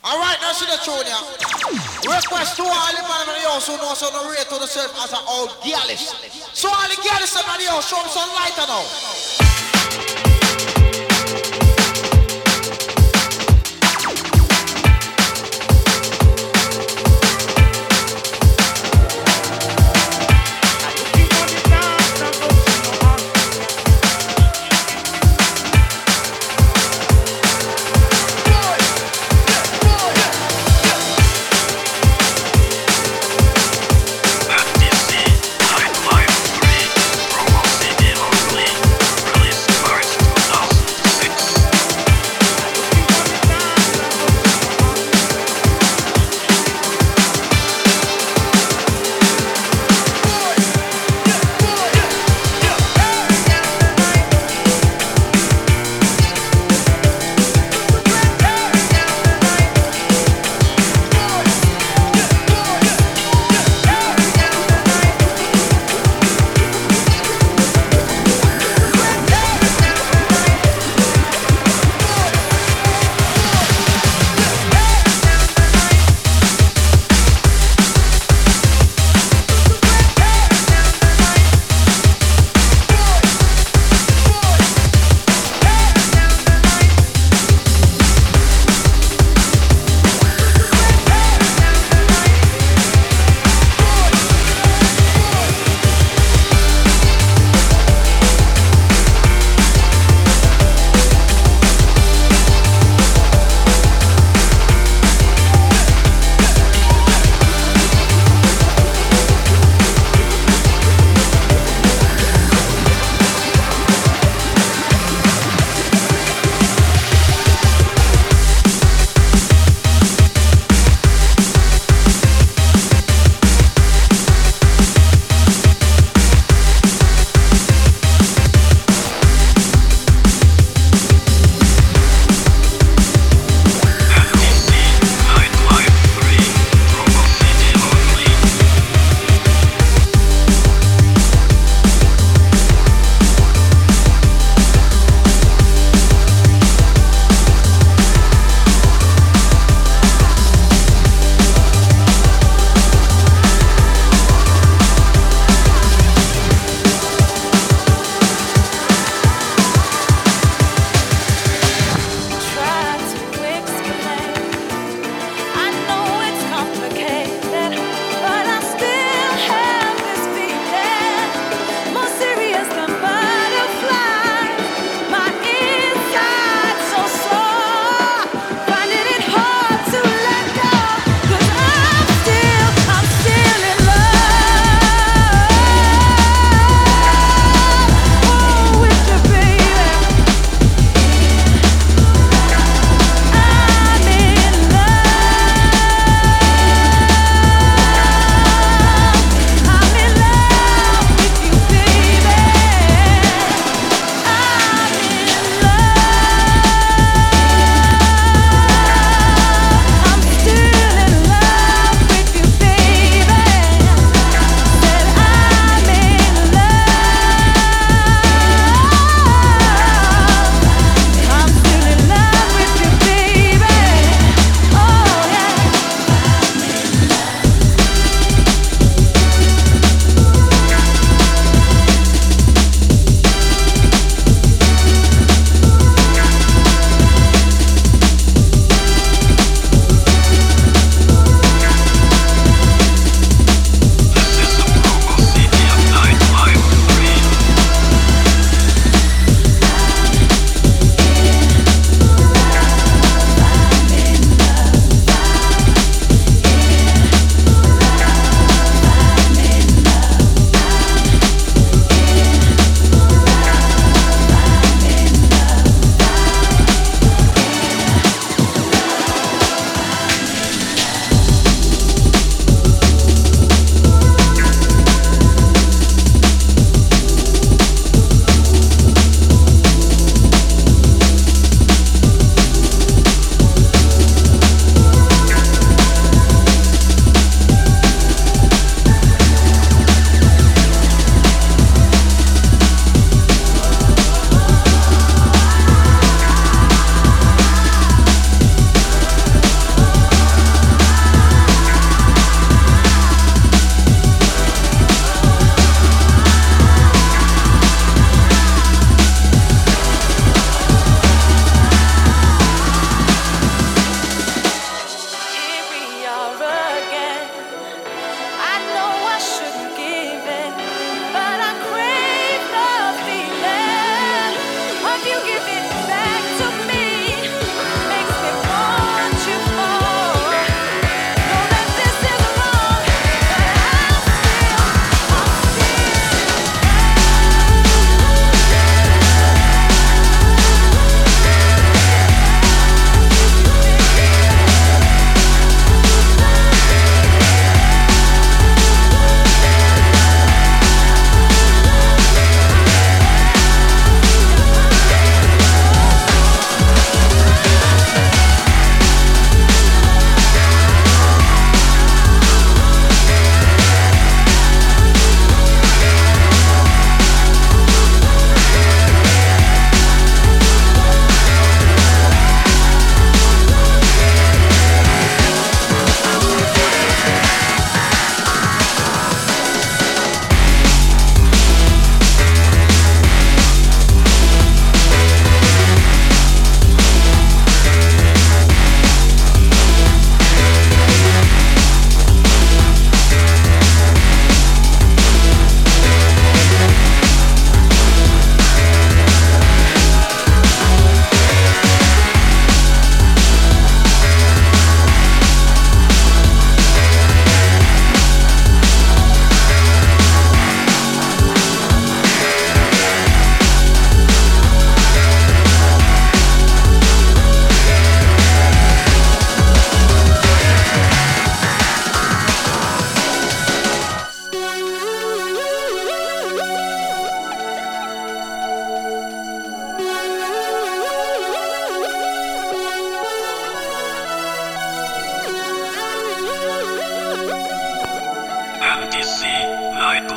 Alright, now see the tune here. Request to all the man in the house who knows how to rate to themselves as an old girlish. So all the girlish in the house, show them some lighter now.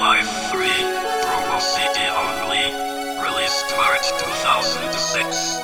Life 3, Promo CD only, released March 2006.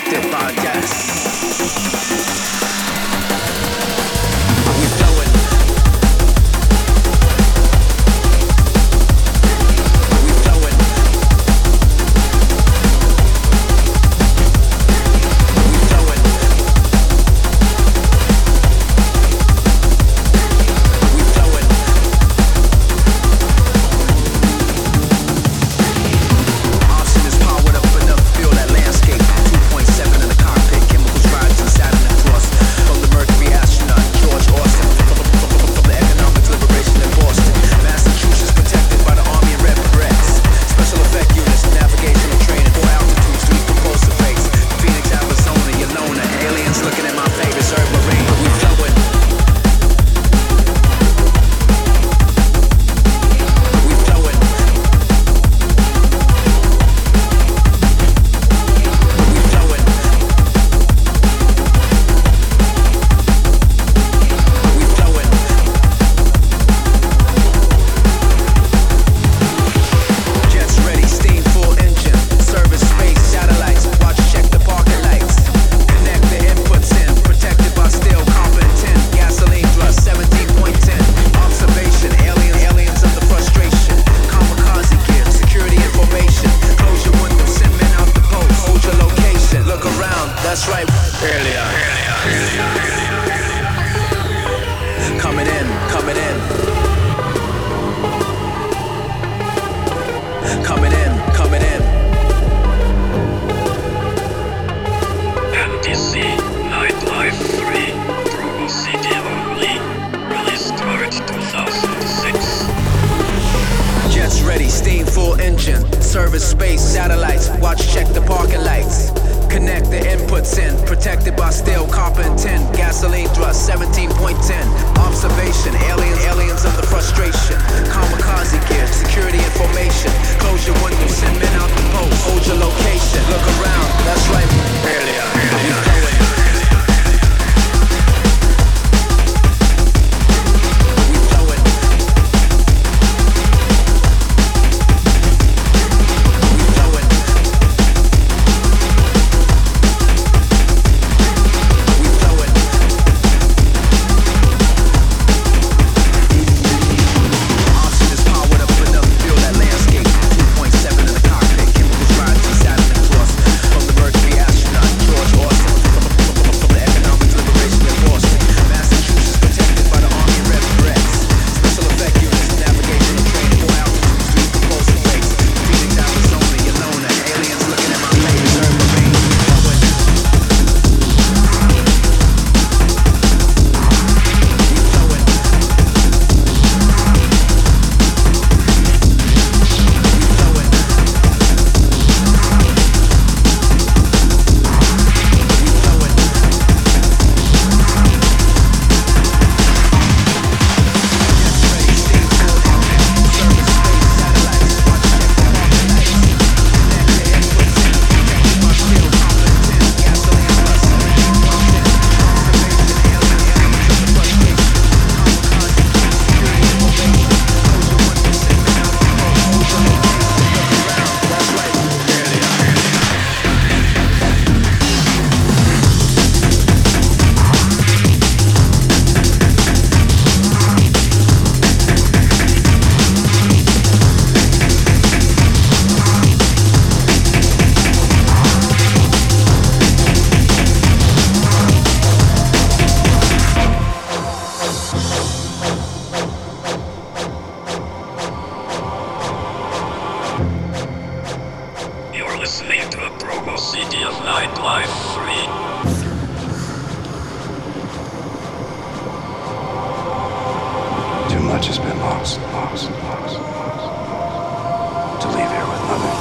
protected by gas. We flowing. We flowing. We flowing. We flowing. Austin is powered up enough to feel that landscape. 2.7 in the cockpit, chemicals rise inside and across. From the Mercury astronaut, George Austin. From the economic liberation in Boston. Massachusetts protected by the Army and Red Berets. Special effect units, navigational training, 4 altitudes, 3 propulsive rates. Phoenix, Arizona, Yelona. Aliens looking at my favorite Herb Marine. We flowing. We flowing. We flowing. We flowing. Jets ready, steam full engine. Service space, satellites. Watch, check the parking lights. Connect the inputs in. Protected by steel, copper and tin. Gasoline thrust, 17.10. Observation, aliens under frustration. Kamikaze gear, security information. Close your window, send men out the post. Hold your location, look around, that's right. Earlier. Coming in, coming in. Coming in, coming in. MDC Nightlife 3, Provo City only. Released March 2006. Jets ready, steam full engine. Service space, satellites. Watch, check the parking lights. Connect the inputs in. Protected by steel, copper and tin. Gasoline thrust, 17.10. Observation, aliens under frustration. Kamikaze gear, security information. Close your window, send men out the post. Hold your location, look around, that's right. Earlier. We flowing. We flowing. We flowing. We flowing. Austin is powered up enough to feel that landscape. 2.7 in the cockpit, chemicals rise inside and across. From the Mercury astronaut, George Austin. From the economic liberation in Boston. Massachusetts protected by the Army and Red Berets. Special effect units, navigational training, 4 altitudes, 3 propulsive rates. Phoenix, Arizona, Yelona. Aliens looking at my favorite Herb Marine. Flowing. We flowing. We flowing. We flowing. Jets ready, steam full engine. Service space, satellites. Watch, check the parking lights. Connect the inputs in. Protected by steel, copper and tin. Gasoline thrust, 17.10. Observation, aliens under frustration. Kamikaze gear, security information. Close your window, send men out the post. Hold your location, look around, that's right. You're listening to a Provo City of Nightlife 3. Too much has been lost. To leave here with nothing.